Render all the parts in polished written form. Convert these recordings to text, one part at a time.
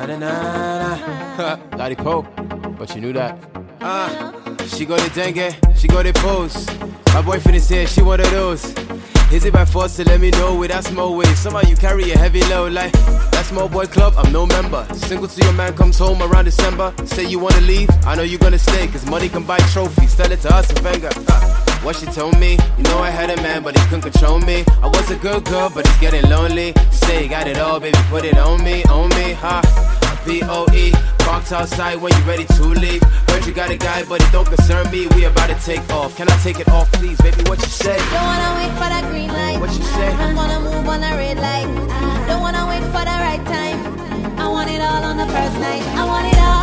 Na-na-na-na. Lottie Pope, but you knew that. She got the dengue, she got the pose. My boyfriend is here, she one of those. Is it by force to let me know with that small way? Somehow you carry a heavy load like that small boy club, I'm no member. Single till your man comes home around December. Say you wanna leave, I know you gonna stay, cause money can buy trophies, tell it to us and Wenger. What she told me, you know I had a man but he couldn't control me. I was a good girl but it's getting lonely. Say you got it all, baby, put it on me, huh? P-O-E, parked outside when you ready to leave. Heard you got a guy but it don't concern me. We about to take off, can I take it off please, baby, what you say? Don't wanna wait for that green light. What you say? I'm gonna move on the red light. Don't wanna wait for the right time. I want it all on the first night. I want it all.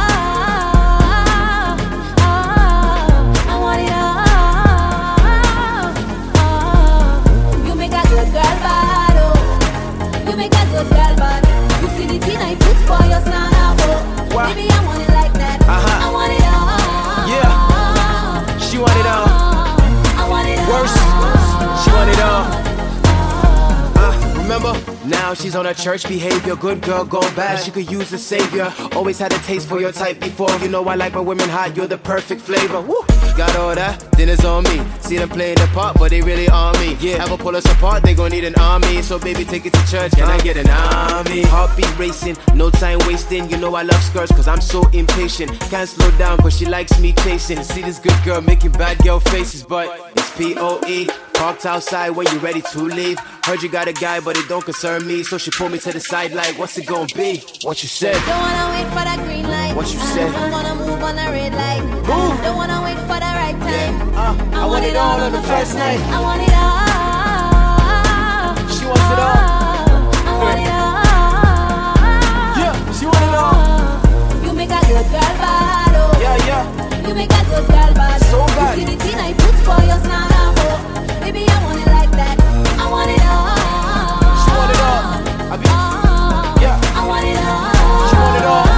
I want it all. You make a good girl bad, oh. You make a good girl bad. You see the thing I put for your son, oh. Baby, I want it like that. I want it all. Yeah, she want it all. I want it all. Worse, she want it all. Remember? Now she's on her church behavior. Good girl gone bad, she could use a savior. Always had a taste for your type before. You know I like my women hot, you're the perfect flavor. Woo. Got all that, dinner's on me. See them playing the part, but they really on me. Yeah, ever pull us apart, they gon' need an army. So baby, take it to church, can I get an army? Heartbeat racing, no time wasting. You know I love skirts, cause I'm so impatient. Can't slow down, cause she likes me chasing. See this good girl making bad girl faces, but it's P-O-E. Parked outside when you ready to leave. Heard you got a guy, but it don't concern me. So she pulled me to the side like, what's it gonna be? What you said? Don't wanna wait for that green light. What you said? I'm gonna move on the red light. Move. Don't wanna wait for the right time. Yeah. I want it all on the first night. I want it all. She wants it all. I want it all. Yeah, she want it all. You make a good girl bad, oh. Yeah. You make a good girl bad. So bad. You see the thing I put for your son, oh. Baby, I want it like that. I want it all. She want it all. I be, yeah. I want it all. She want it all.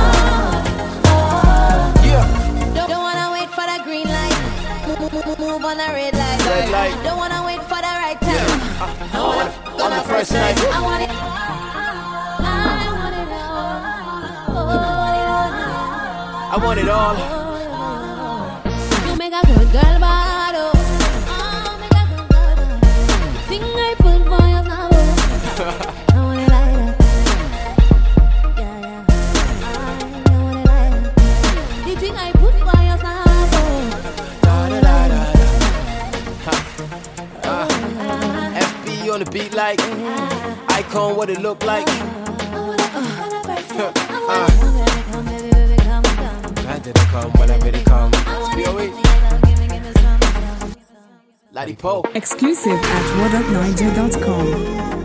Yeah. Don't wanna wait for the green light. Move on the red light. Red light. Don't wanna wait for the right time. Yeah. I want it on the first night. I want it. I want it all. I want it all. You make a good girl bad, oh. Make a good girl bad. Sing I put for your now. I want it like that. Yeah. I want it like that. The thing I put for your now. FB on the beat like Icon, what it look like. Glad that it come, whenever it come. It's B.O.E. Lottie Pope. Exclusive at whatupniger.com.